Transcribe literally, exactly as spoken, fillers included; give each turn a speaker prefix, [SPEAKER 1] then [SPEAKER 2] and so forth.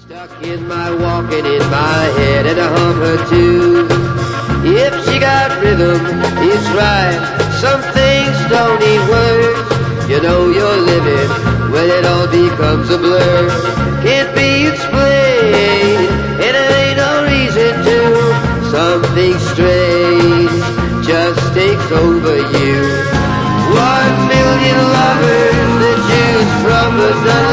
[SPEAKER 1] Stuck in my walking in my head and I hum her too. If she got rhythm, it's right. Some things don't need words. You know you're living when it all becomes a blur. Can't be explained, and there ain't no reason to. Something strange just takes over you. One million lovers that choose from the